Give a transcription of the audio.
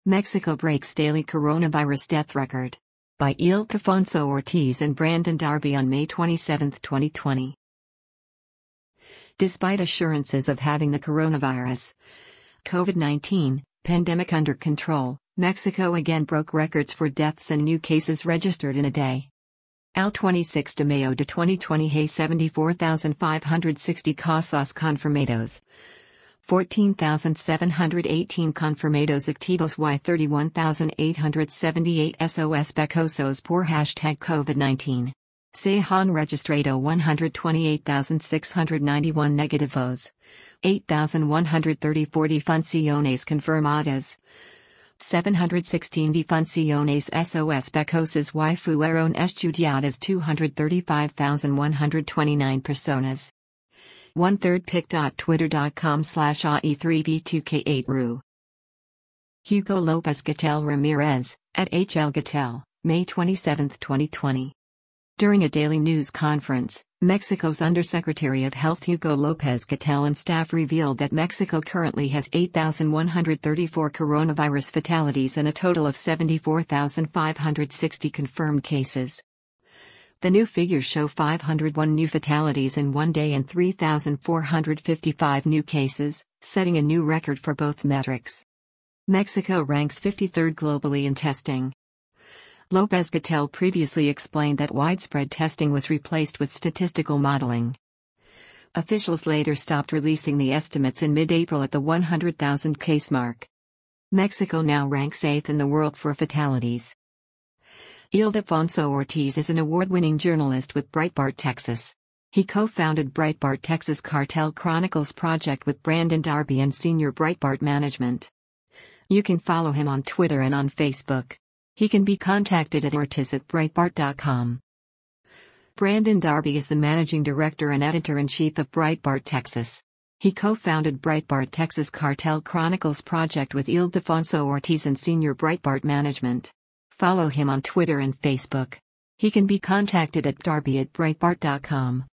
Mexico breaks daily coronavirus death record. By Ildefonso Ortiz and Brandon Darby on May 27, 2020. Despite assurances of having the coronavirus COVID-19 pandemic under control, Mexico again broke records for deaths and new cases registered in a day. El 26 de Mayo de 2020 hay 74,560 casos confirmados. 14,718 confirmados activos y 31,878 SOS pecosos por #COVID-19. Se han registrado 128,691 negativos. 8,134 defunciones confirmadas. 716 defunciones SOS pecosas y fueron estudiadas 235,129 personas. 1/3 pic.twitter.com/AE3V2K8RU. Hugo Lopez Gatell Ramirez, at HL Gatell, May 27, 2020. During a daily news conference, Mexico's Undersecretary of Health Hugo Lopez Gatell and staff revealed that Mexico currently has 8,134 coronavirus fatalities and a total of 74,560 confirmed cases. The new figures show 501 new fatalities in one day and 3,455 new cases, setting a new record for both metrics. Mexico ranks 53rd globally in testing. Lopez Gatell previously explained that widespread testing was replaced with statistical modeling. Officials later stopped releasing the estimates in mid-April at the 100,000 case mark. Mexico now ranks 8th in the world for fatalities. Ildefonso Ortiz is an award-winning journalist with Breitbart Texas. He co-founded Breitbart Texas Cartel Chronicles project with Brandon Darby and senior Breitbart management. You can follow him on Twitter and on Facebook. He can be contacted at ortiz@breitbart.com. Brandon Darby is the managing director and editor-in-chief of Breitbart Texas. He co-founded Breitbart Texas Cartel Chronicles project with Ildefonso Ortiz and senior Breitbart management. Follow him on Twitter and Facebook. He can be contacted at darby@breitbart.com.